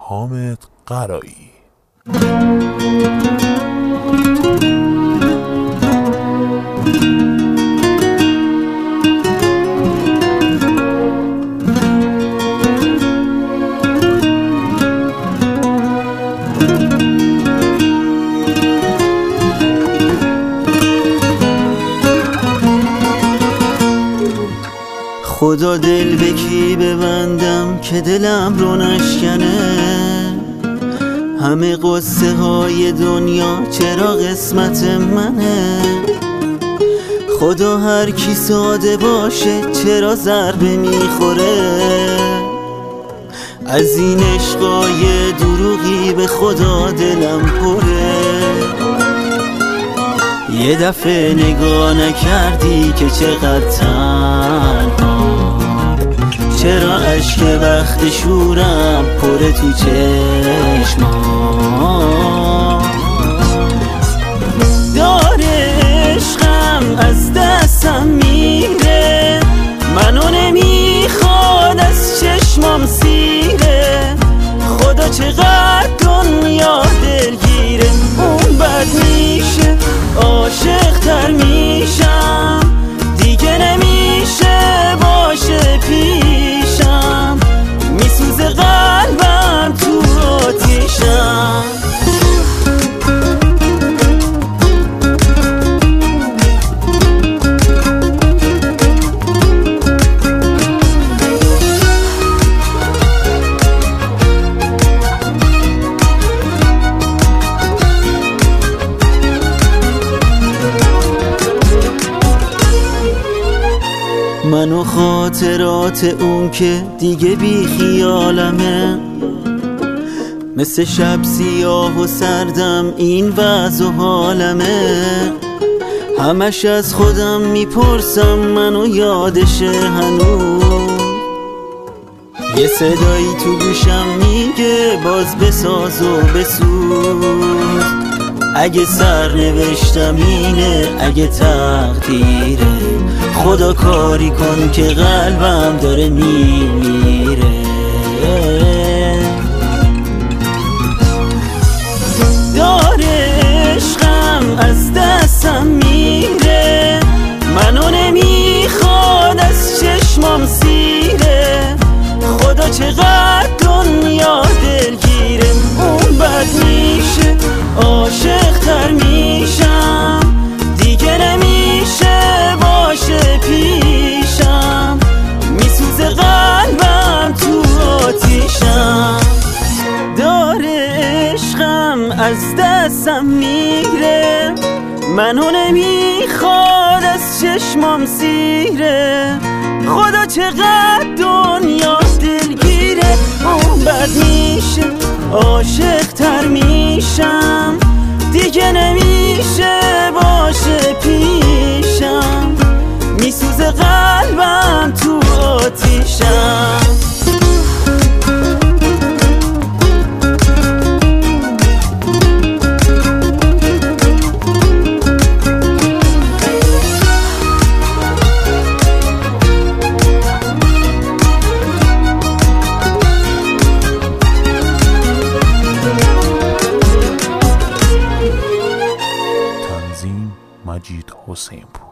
حامد قرایی. خدا دل به کی ببندم که دلم رو نشکنه، همه قصه های دنیا چرا قسمت منه. خدا هر کی ساده باشه چرا ضربه میخوره، از این عشقای دروغی به خدا دلم پره. یه دفعه نگاه نکردی که چقدر تنها، چرا اشک وقت شورم پره تو چشمام. داره عشقم از دستم میره، منو نمیخواد از چشمام سیره. خدا چقدر دنیا دلگیره، اون بد میشه عاشق تر میشم، دیگه نمیشه باشه پیشم، میسوزه قلبم تو آتیشم. من و خاطرات اون که دیگه بی خیالمه، مثل شب سیاه و سردم این وضع و حالمه. همش از خودم میپرسم منو یادشه هنوز، یه صدایی تو گوشم میگه باز بساز و بسوز. اگه سرنوشتم اینه، اگه تقدیره، خدا کاری کن که قلبم داره میمیره. داره عشقم از دستم میره، منو نمیخواد از چشمام سیره. خدا چقدر دنیا دلگیره، اون بد میشه عاشق تر میشم، دیگه نمیشه باشه پیشم، میسوزه قلبم تو آتیشم. داره عشقم از دستم میره، منو نمیخواد از چشمام سیره. خدا چقدر دنیا دلگیره، اون بد میشه عاشق تر میشم، دیگه نمیشه باشه پیشم، میسوزه قلبم تو آتیشم. مجید حسین پور.